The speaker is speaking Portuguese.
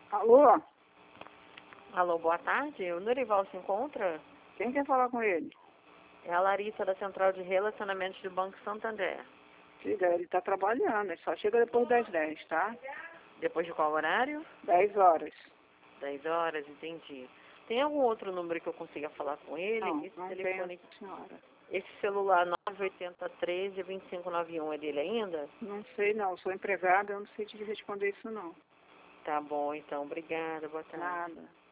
Alô? Alô, boa tarde. O Norival se encontra? Quem quer falar com ele? É a Larissa da Central de Relacionamentos do Banco Santander. Filha, ele tá trabalhando, ele só chega depois das 10, tá? Depois de qual horário? 10 horas. 10 horas, entendi. Tem algum outro número que eu consiga falar com ele? Não, Esse não telefone, tenho, senhora. esse celular 98013-2591 é dele ainda? Não sei não, sou empregada, eu não sei te responder isso não. Tá bom, então. Obrigada. Boa tarde. Nada.